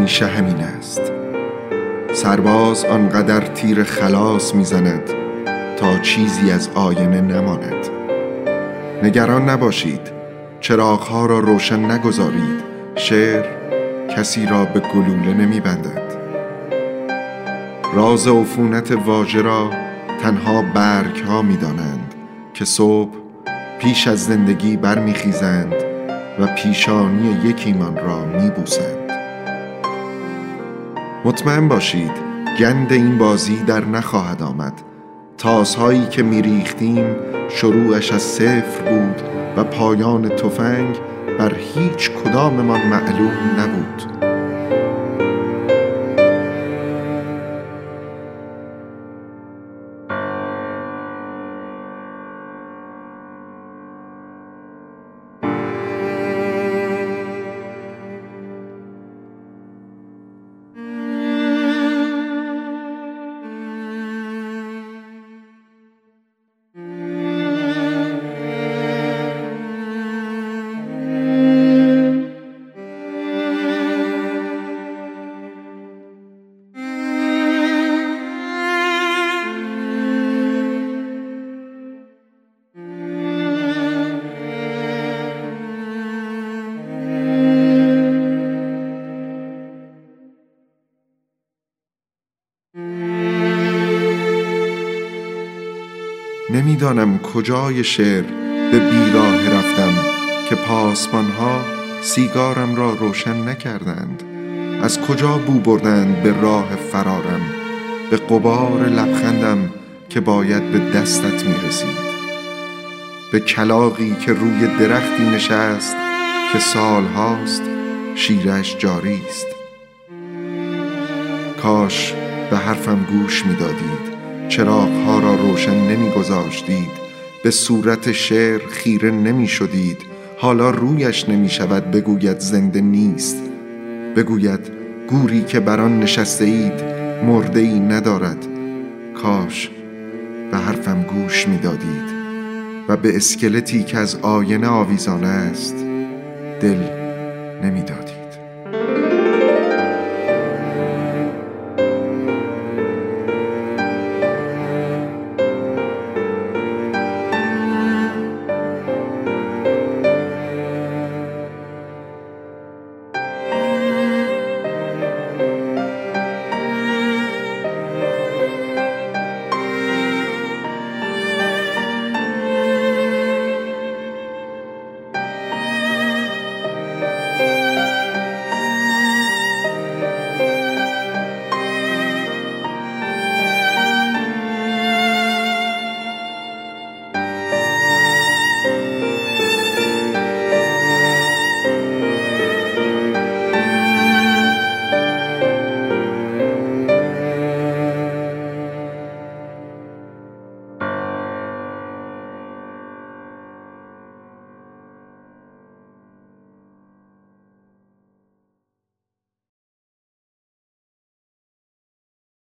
همیشه همین است. سرباز آنقدر تیر خلاص میزند تا چیزی از آینه نماند. نگران نباشید، چراغ‌ها را روشن نگذارید. شعر کسی را به گلوله نمی‌بندد. راز عفونت واژه را تنها برگ‌ها می‌دانند که صبح پیش از زندگی برمیخیزند و پیشانی یکیمان را میبوسند. مطمئن باشید گند این بازی در نخواهد آمد. تاس‌هایی که میریختیم شروعش از صفر بود و پایان تفنگ بر هیچ کداممان معلوم نبود. نمیدانم کجای شعر به بیراه رفتم که پاسبانها سیگارم را روشن نکردند. از کجا بو بردند به راه فرارم، به غبار لبخندم که باید به دستت میرسید، به کلاغی که روی درختی نشست که سالهاست شیرش جاری است. کاش به حرفم گوش میدادید، چراغ‌ها را روشن نمی‌گذاشتید، به صورت شعر خیره نمی‌شدید. حالا رویش نمی‌شود بگوید زنده نیست، بگوید گوری که بر آن نشسته اید مرده‌ای ندارد. کاش به حرفم گوش میدادید و به اسکلتی که از آینه آویزان است دل نمیدادید.